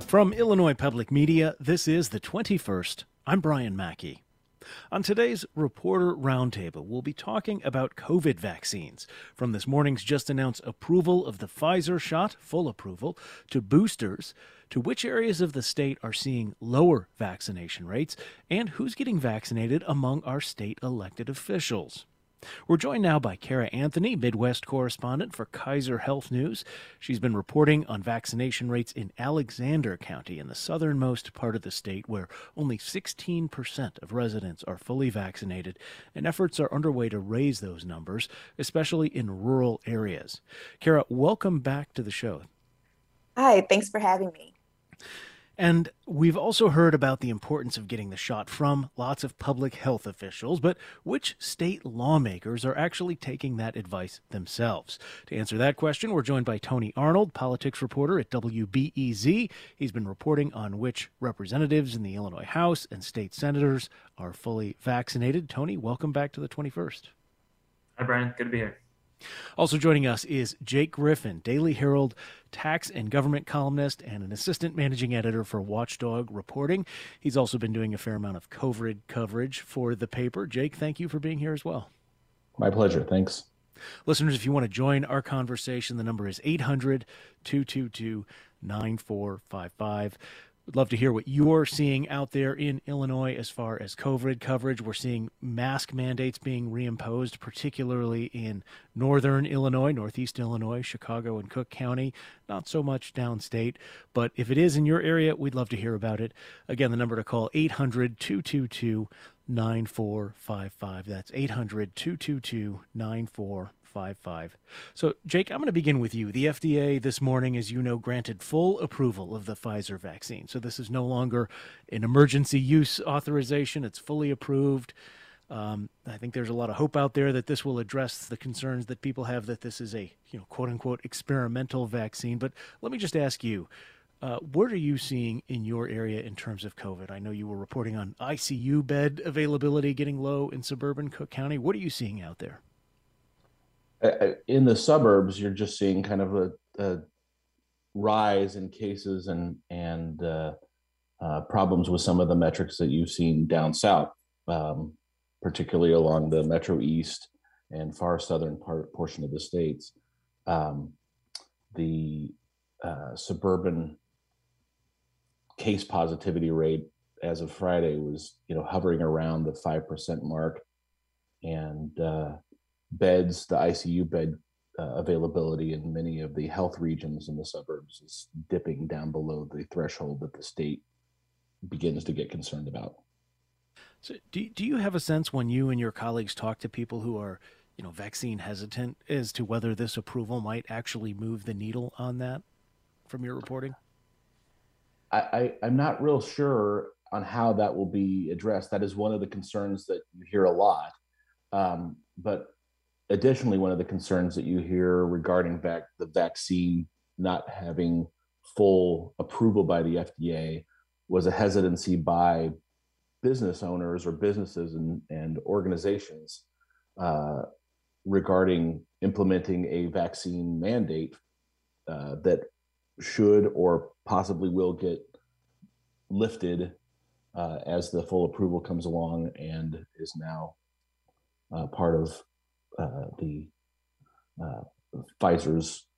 From Illinois Public Media, this is the 21st. I'm Brian Mackey. On today's Reporter Roundtable, we'll be talking about COVID vaccines, from this morning's just announced approval of the Pfizer shot, full approval, to boosters, to which areas of the state are seeing lower vaccination rates, and who's getting vaccinated among our state elected officials. We're joined now by Kara Anthony, Midwest correspondent for Kaiser Health News. She's been reporting on vaccination rates in Alexander County, in the southernmost part of the state, where only 16% of residents are fully vaccinated, and efforts are underway to raise those numbers, especially in rural areas. Kara, welcome back to the show. Hi, thanks for having me. And we've also heard about the importance of getting the shot from lots of public health officials, but which state lawmakers are actually taking that advice themselves? To answer that question, we're joined by Tony Arnold, politics reporter at WBEZ. He's been reporting on which representatives in the Illinois House and state senators are fully vaccinated. Tony, welcome back to the 21st. Hi, Brian. Good to be here. Also joining us is Jake Griffin, Daily Herald tax and government columnist and an assistant managing editor for Watchdog Reporting. He's also been doing a fair amount of COVID coverage for the paper. Jake, thank you for being here as well. My pleasure. Thanks. Listeners, if you want to join our conversation, the number is 800-222-9455. We'd love to hear what you're seeing out there in Illinois as far as COVID coverage. We're seeing mask mandates being reimposed, particularly in northern Illinois, northeast Illinois, Chicago and Cook County. Not so much downstate, but if it is in your area, we'd love to hear about it. Again, the number to call, 800-222-9455. That's 800-222-9455. So, Jake, I'm going to begin with you. The FDA this morning, as you know, granted full approval of the Pfizer vaccine. So this is no longer an emergency use authorization. It's fully approved. I think there's a lot of hope out there that this will address the concerns that people have that this is a, quote unquote, experimental vaccine. But let me just ask you, what are you seeing in your area in terms of COVID? I know you were reporting on ICU bed availability getting low in suburban Cook County. What are you seeing out there? In the suburbs, you're just seeing kind of a rise in cases and problems with some of the metrics that you've seen down south, particularly along the Metro East and far southern portion of the states. The suburban case positivity rate as of Friday was, hovering around the 5% mark, and beds, the ICU bed availability in many of the health regions in the suburbs is dipping down below the threshold that the state begins to get concerned about. So do you have a sense when you and your colleagues talk to people who are, vaccine hesitant as to whether this approval might actually move the needle on that from your reporting? I'm not real sure on how that will be addressed. That is one of the concerns that you hear a lot. But additionally, one of the concerns that you hear regarding the vaccine not having full approval by the FDA was a hesitancy by business owners or businesses and organizations regarding implementing a vaccine mandate that should or possibly will get lifted as the full approval comes along and is now part of the Pfizer's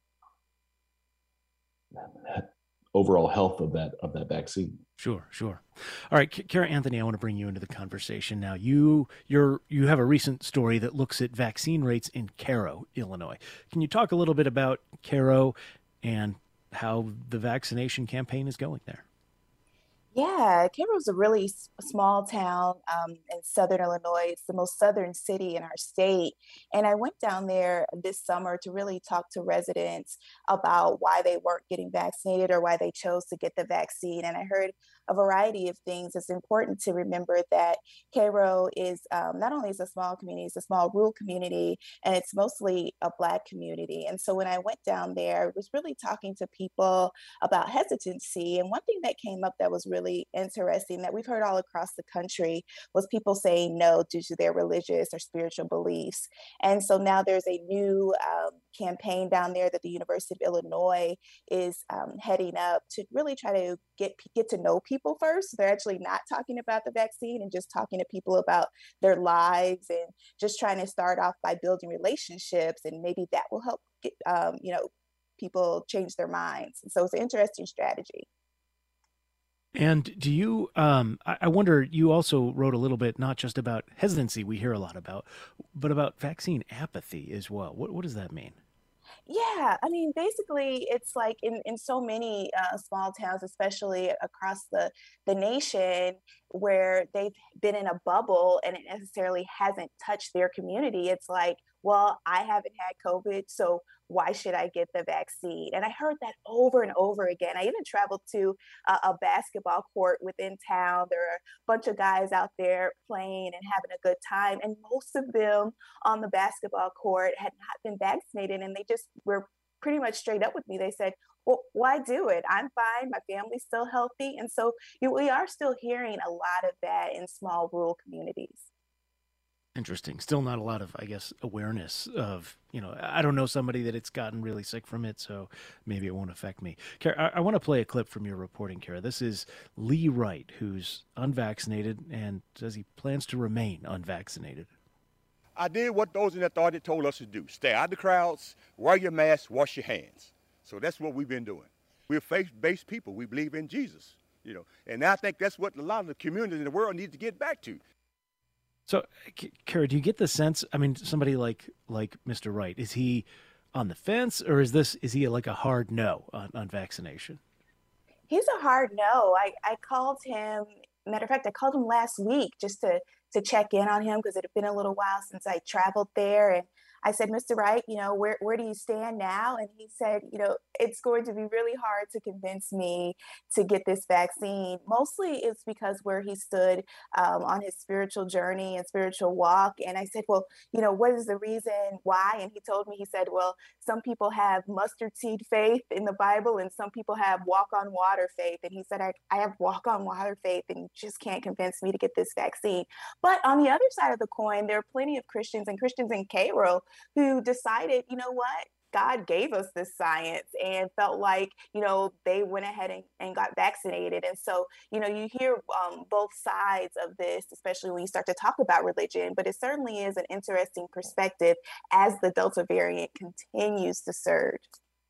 overall health of that vaccine. Sure. All right, Kara Anthony, I want to bring you into the conversation now. You have a recent story that looks at vaccine rates in Cairo, Illinois. Can you talk a little bit about Cairo and how the vaccination campaign is going there? Yeah, Cairo is a really small town in southern Illinois. It's the most southern city in our state. And I went down there this summer to really talk to residents about why they weren't getting vaccinated or why they chose to get the vaccine. And I heard a variety of things. It's important to remember that Cairo is not only is a small community, it's a small rural community, and it's mostly a Black community. And so when I went down there, I was really talking to people about hesitancy. And one thing that came up that was really really interesting that we've heard all across the country was people saying no due to their religious or spiritual beliefs. And so now there's a new campaign down there that the University of Illinois is heading up to really try to get to know people first. They're actually not talking about the vaccine and just talking to people about their lives and just trying to start off by building relationships, and maybe that will help get people change their minds. So it's an interesting strategy. And do you, I wonder, you also wrote a little bit, not just about hesitancy we hear a lot about, but about vaccine apathy as well. What does that mean? Yeah, I mean, basically, it's like in so many small towns, especially across the nation, where they've been in a bubble and it necessarily hasn't touched their community. It's like, well, I haven't had COVID, so why should I get the vaccine? And I heard that over and over again. I even traveled to a basketball court within town. There are a bunch of guys out there playing and having a good time, and most of them on the basketball court had not been vaccinated, and they just were pretty much straight up with me. They said, well, why do it? I'm fine. My family's still healthy. And so we are still hearing a lot of that in small rural communities. Interesting. Still not a lot of, I guess, awareness of, I don't know somebody that it's gotten really sick from it, so maybe it won't affect me. Kara, I want to play a clip from your reporting, Kara. This is Lee Wright, who's unvaccinated and says he plans to remain unvaccinated. I did what those in authority told us to do. Stay out of the crowds, wear your mask, wash your hands. So that's what we've been doing. We're faith-based people. We believe in Jesus, And I think that's what a lot of the communities in the world need to get back to. So, Kara, do you get the sense, I mean, somebody like Mr. Wright, is he on the fence, or is he like a hard no on vaccination? He's a hard no. I called him, matter of fact, I called him last week just to check in on him because it had been a little while since I traveled there. And I said, Mr. Wright, where do you stand now? And he said, it's going to be really hard to convince me to get this vaccine. Mostly it's because where he stood on his spiritual journey and spiritual walk. And I said, well, what is the reason why? And he told me, he said, well, some people have mustard seed faith in the Bible and some people have walk on water faith. And he said, I have walk on water faith and you just can't convince me to get this vaccine. But on the other side of the coin, there are plenty of Christians in Cairo who decided, what? God gave us this science and felt like, they went ahead and got vaccinated. And so, you hear both sides of this, especially when you start to talk about religion, but it certainly is an interesting perspective as the Delta variant continues to surge.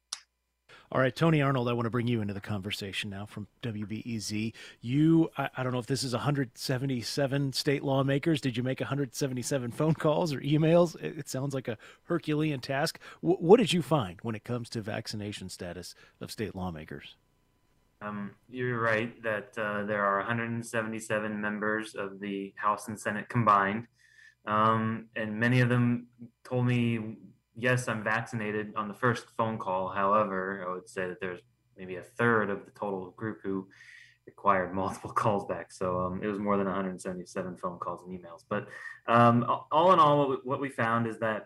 All right, Tony Arnold, I want to bring you into the conversation now from WBEZ. I don't know if this is 177 state lawmakers. Did you make 177 phone calls or emails? It sounds like a Herculean task. What did you find when it comes to vaccination status of state lawmakers? You're right that there are 177 members of the House and Senate combined. And many of them told me, yes, I'm vaccinated on the first phone call. However, I would say that there's maybe a third of the total group who required multiple calls back. So it was more than 177 phone calls and emails. But all in all, what we found is that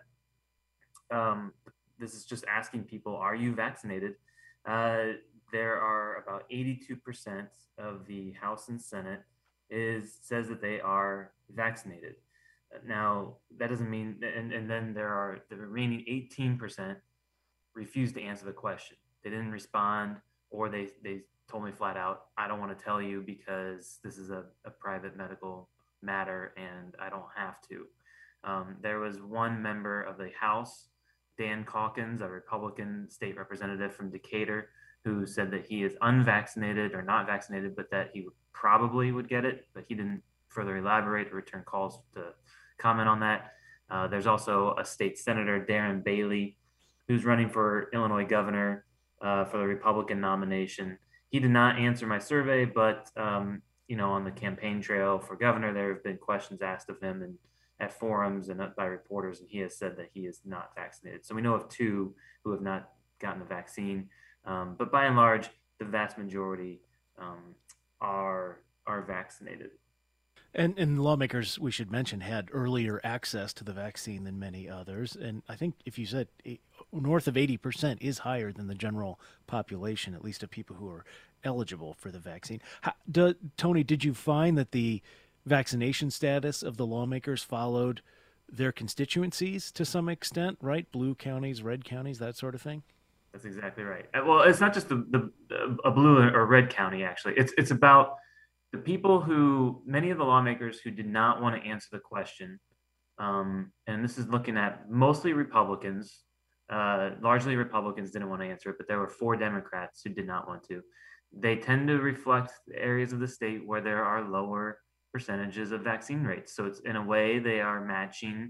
this is just asking people, are you vaccinated? There are about 82% of the House and Senate says that they are vaccinated. Now, that doesn't mean, and then there are the remaining 18% refuse to answer the question. They didn't respond, or they told me flat out, I don't want to tell you because this is a private medical matter and I don't have to. There was one member of the House, Dan Calkins, a Republican state representative from Decatur, who said that he is unvaccinated or not vaccinated, but that he probably would get it, but he didn't further elaborate or return calls to comment on that. There's also a state senator, Darren Bailey, who's running for Illinois governor for the Republican nomination. He did not answer my survey, but on the campaign trail for governor, there have been questions asked of him and at forums and by reporters, and he has said that he is not vaccinated. So we know of two who have not gotten the vaccine, but by and large, the vast majority are vaccinated. And lawmakers, we should mention, had earlier access to the vaccine than many others. And I think if you said north of 80% is higher than the general population, at least of people who are eligible for the vaccine. Tony, did you find that the vaccination status of the lawmakers followed their constituencies to some extent, right? Blue counties, red counties, that sort of thing? That's exactly right. Well, it's not just a blue or red county, actually. It's about the people who, many of the lawmakers who did not want to answer the question, and this is looking at mostly Republicans, largely Republicans didn't want to answer it, but there were 4 Democrats who did not want to. They tend to reflect areas of the state where there are lower percentages of vaccine rates. So it's, in a way, they are matching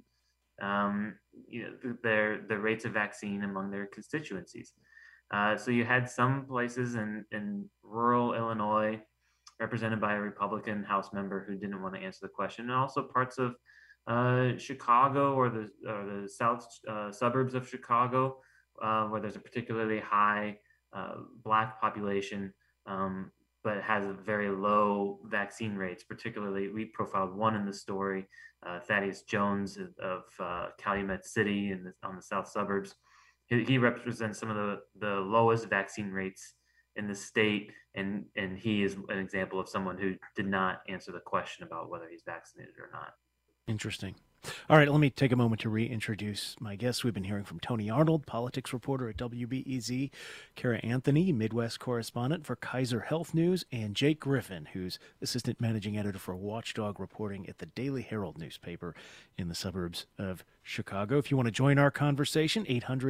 the rates of vaccine among their constituencies. So you had some places in rural Illinois represented by a Republican House member who didn't want to answer the question, and also parts of Chicago or the south suburbs of Chicago, where there's a particularly high Black population, but has a very low vaccine rates. Particularly, we profiled one in the story, Thaddeus Jones of Calumet City on the south suburbs. He represents some of the lowest vaccine rates in the state, and he is an example of someone who did not answer the question about whether he's vaccinated or not. Interesting. All right, let me take a moment to reintroduce my guests. We've been hearing from Tony Arnold, politics reporter at WBEZ, Kara Anthony, Midwest correspondent for Kaiser Health News, and Jake Griffin, who's assistant managing editor for Watchdog Reporting at the Daily Herald newspaper in the suburbs of Chicago. If you want to join our conversation,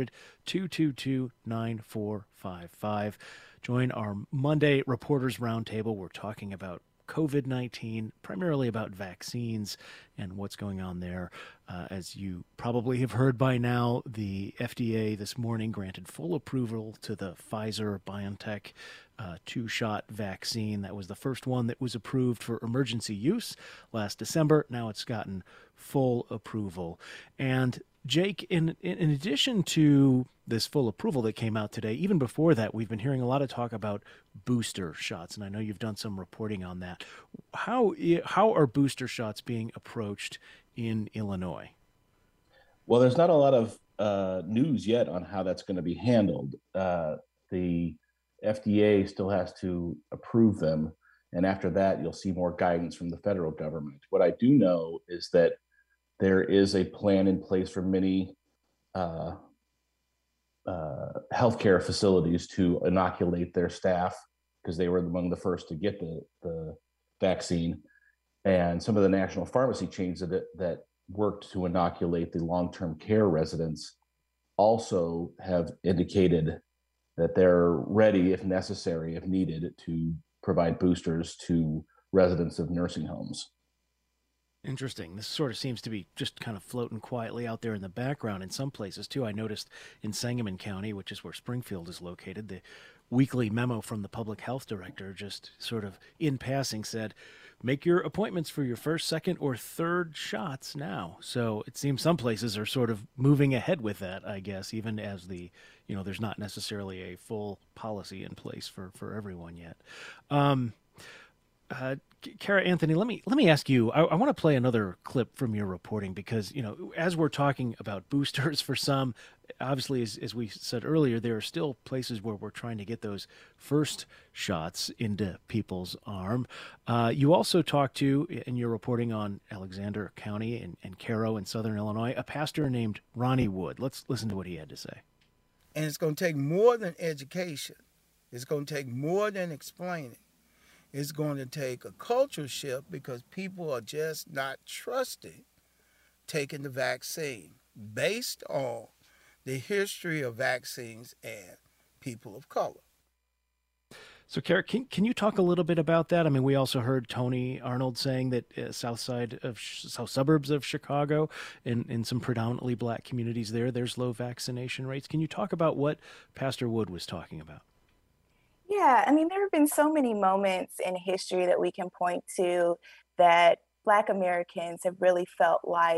800-222-9455. Join our Monday Reporters Roundtable. We're talking about COVID-19, primarily about vaccines and what's going on there. As you probably have heard by now, the FDA this morning granted full approval to the Pfizer-BioNTech 2-shot vaccine. That was the first one that was approved for emergency use last December. Now it's gotten full approval. And Jake, in addition to this full approval that came out today, even before that, we've been hearing a lot of talk about booster shots, and I know you've done some reporting on that. How are booster shots being approached in Illinois? Well, there's not a lot of news yet on how that's going to be handled. The FDA still has to approve them, and after that, you'll see more guidance from the federal government. What I do know is that there is a plan in place for many healthcare facilities to inoculate their staff, because they were among the first to get the vaccine. And some of the national pharmacy chains that worked to inoculate the long-term care residents also have indicated that they're ready, if necessary, if needed, to provide boosters to residents of nursing homes. Interesting. This sort of seems to be just kind of floating quietly out there in the background in some places, too. I noticed in Sangamon County, which is where Springfield is located, the weekly memo from the public health director just sort of in passing said, make your appointments for your first, second, or third shots now. So it seems some places are sort of moving ahead with that, I guess, even as there's not necessarily a full policy in place for everyone yet. Kara Anthony, let me ask you, I want to play another clip from your reporting because, as we're talking about boosters for some, obviously, as we said earlier, there are still places where we're trying to get those first shots into people's arm. You also talked to, in your reporting on Alexander County and Cairo in southern Illinois, a pastor named Ronnie Wood. Let's listen to what he had to say. And it's going to take more than education. It's going to take more than explaining. It's going to take a culture shift because people are just not trusting taking the vaccine based on the history of vaccines and people of color. So, Kara, can you talk a little bit about that? I mean, we also heard Tony Arnold saying that south suburbs of Chicago, in some predominantly Black communities there's low vaccination rates. Can you talk about what Pastor Wood was talking about? Yeah, I mean, there have been so many moments in history that we can point to that Black Americans have really felt like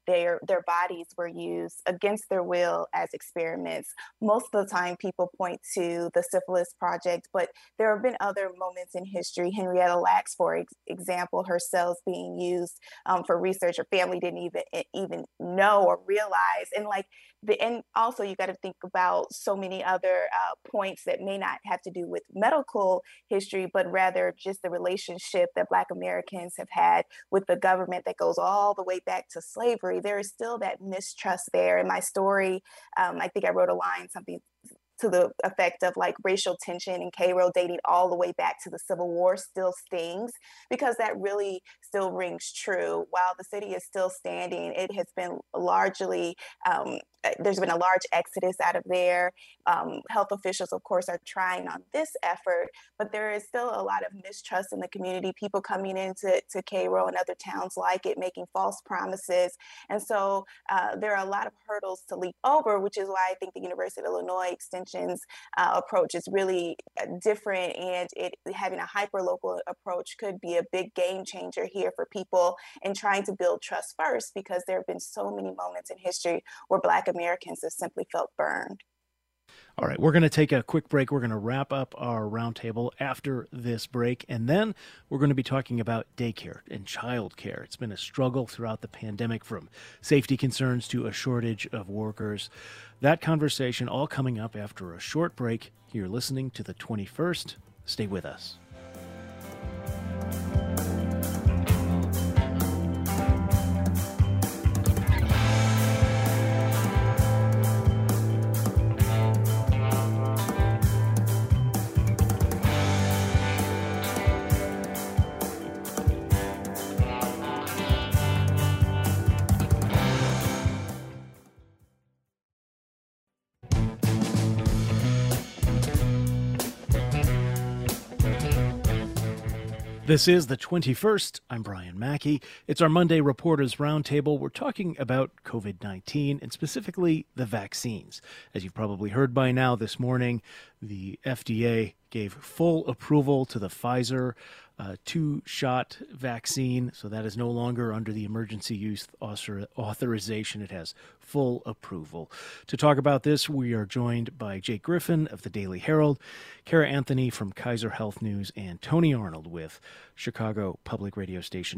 their bodies were used against their will as experiments. Most of the time, people point to the Syphilis Project, but there have been other moments in history. Henrietta Lacks, for example, her cells being used for research her family didn't even know or realize. And also you got to think about so many other points that may not have to do with medical history, but rather just the relationship that Black Americans have had with the government that goes all the way back to slavery. There is still that mistrust there. In my story, I think I wrote a line, something to the effect of like racial tension in Cairo dating all the way back to the Civil War still stings, because that really still rings true. While the city is still standing, it has been largely, there's been a large exodus out of there. Health officials, of course, are trying on this effort, but there is still a lot of mistrust in the community, people coming into Cairo and other towns like it, making false promises. And so there are a lot of hurdles to leap over, which is why I think the University of Illinois Extension's approach is really different, and having a hyper-local approach could be a big game changer here for people in trying to build trust first, because there have been so many moments in history where Black Americans have simply felt burned. All right, we're going to take a quick break. We're going to wrap up our roundtable after this break, and then we're going to be talking about daycare and childcare. It's been a struggle throughout the pandemic, from safety concerns to a shortage of workers. That conversation all coming up after a short break. You're listening to The 21st. Stay with us. This is The 21st. I'm Brian Mackey. It's our Monday Reporters Roundtable. We're talking about COVID-19 and specifically the vaccines. As you've probably heard by now this morning, the FDA gave full approval to the Pfizer two-shot vaccine, so that is no longer under the emergency use authorization. It has full approval. To talk about this, we are joined by Jake Griffin of the Daily Herald, Kara Anthony from Kaiser Health News, and Tony Arnold with Chicago public radio station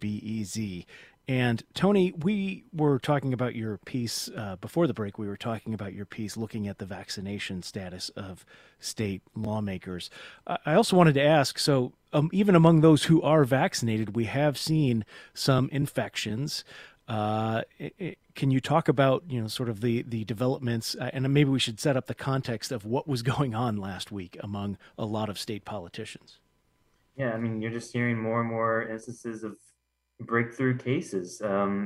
WBEZ. And Tony, we were talking about your piece before the break. We were talking about your piece looking at the vaccination status of state lawmakers. I also wanted to ask, so even among those who are vaccinated, we have seen some infections. Can you talk about, sort of the developments, and maybe we should set up the context of what was going on last week among a lot of state politicians? Yeah, I mean, you're just hearing more and more instances of breakthrough cases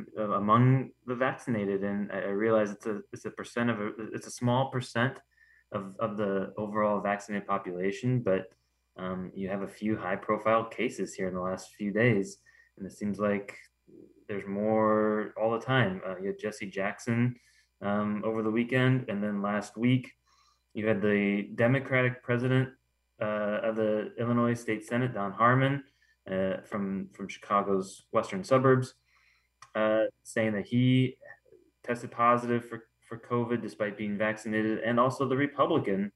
among the vaccinated, and I realize it's a small percent of the overall vaccinated population, but you have a few high-profile cases here in the last few days, and it seems like there's more all the time. You had Jesse Jackson over the weekend, and then last week you had the Democratic president of the Illinois State Senate, Don Harmon, from Chicago's western suburbs, saying that he tested positive for COVID despite being vaccinated, and also the Republican,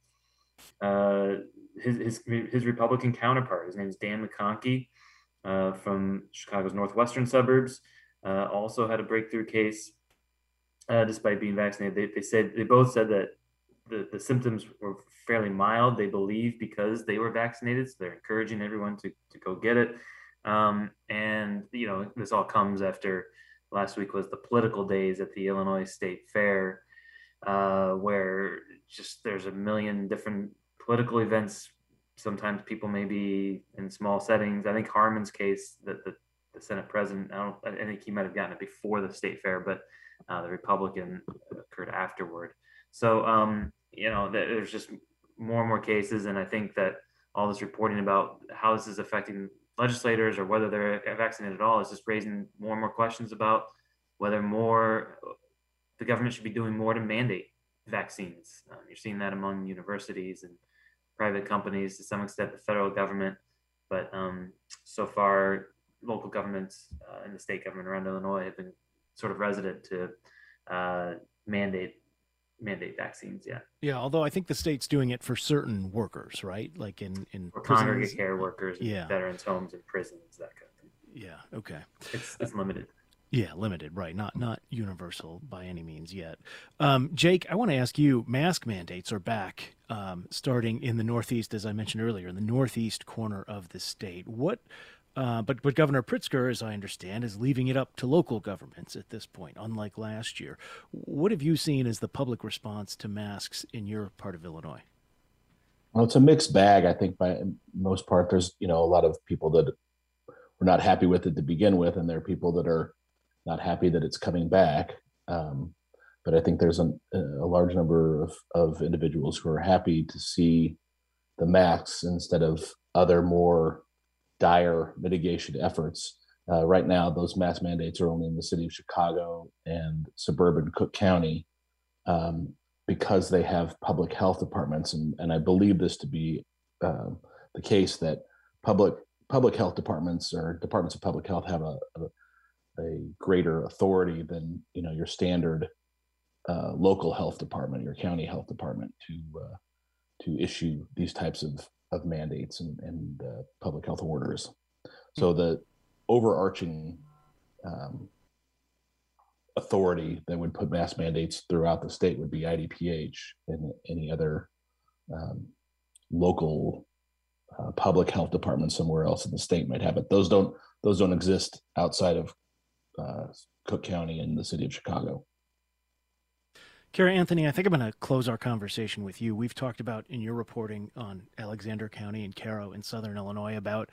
his Republican counterpart, his name is Dan McConkey, from Chicago's northwestern suburbs, also had a breakthrough case despite being vaccinated. They both said that the symptoms were fairly mild, they believe, because they were vaccinated. So they're encouraging everyone to go get it. And, this all comes after last week was the political days at the Illinois State Fair, where just there's a million different political events. Sometimes people may be in small settings. I think Harmon's case, that the Senate president, I think he might have gotten it before the state fair, but the Republican occurred afterward. So, there's just more and more cases. And I think that all this reporting about how this is affecting legislators or whether they're vaccinated at all is just raising more and more questions about whether the government should be doing more to mandate vaccines. You're seeing that among universities and private companies, to some extent the federal government, but so far local governments and the state government around Illinois have been sort of resident to mandate vaccines yet. Yeah, although I think the state's doing it for certain workers, right? Like in for prisons. Congregate care workers, yeah, veterans' homes and prisons, that kind of thing. Yeah, okay. It's limited. Yeah, limited, right? Not universal by any means yet. Jake, I want to ask you: mask mandates are back, starting in the Northeast, as I mentioned earlier, in the northeast corner of the state. But Governor Pritzker, as I understand, is leaving it up to local governments at this point, unlike last year. What have you seen as the public response to masks in your part of Illinois? Well, it's a mixed bag. I think by most part, there's a lot of people that were not happy with it to begin with, and there are people that are not happy that it's coming back. But I think there's a large number of individuals who are happy to see the masks instead of other more dire mitigation efforts. Right now, those mask mandates are only in the city of Chicago and suburban Cook County because they have public health departments. And I believe this to be the case, that public health departments or departments of public health have a greater authority than your standard local health department, your county health department, to issue these types of mandates and public health orders. So the overarching authority that would put mask mandates throughout the state would be IDPH, and any other local public health department somewhere else in the state might have it. Those don't exist outside of Cook County and the city of Chicago. Kara Anthony, I think I'm going to close our conversation with you. We've talked about, in your reporting on Alexander County and Cairo in southern Illinois, about,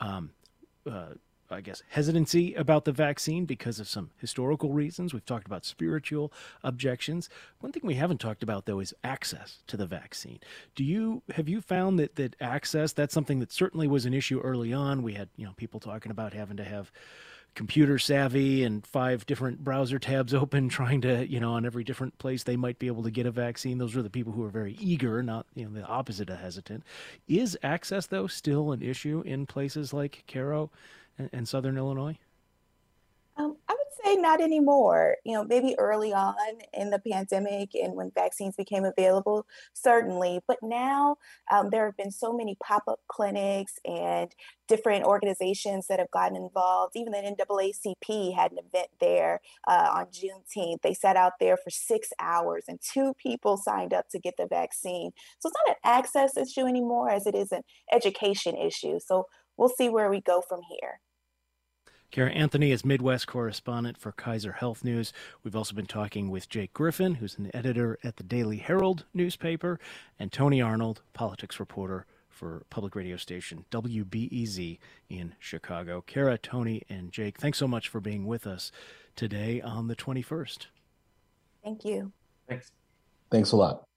hesitancy about the vaccine because of some historical reasons. We've talked about spiritual objections. One thing we haven't talked about, though, is access to the vaccine. Have you found that access, that's something that certainly was an issue early on? We had, people talking about having to have computer savvy and 5 different browser tabs open, trying to, on every different place they might be able to get a vaccine. Those are the people who are very eager, not, the opposite of hesitant. Is access, though, still an issue in places like Cairo and southern Illinois? I would say not anymore. Maybe early on in the pandemic and when vaccines became available, certainly. But now there have been so many pop-up clinics and different organizations that have gotten involved. Even the NAACP had an event there on Juneteenth. They sat out there for 6 hours and 2 people signed up to get the vaccine. So it's not an access issue anymore as it is an education issue. So we'll see where we go from here. Kara Anthony is Midwest correspondent for Kaiser Health News. We've also been talking with Jake Griffin, who's an editor at the Daily Herald newspaper, and Tony Arnold, politics reporter for public radio station WBEZ in Chicago. Kara, Tony, and Jake, thanks so much for being with us today on the 21st. Thank you. Thanks. Thanks a lot.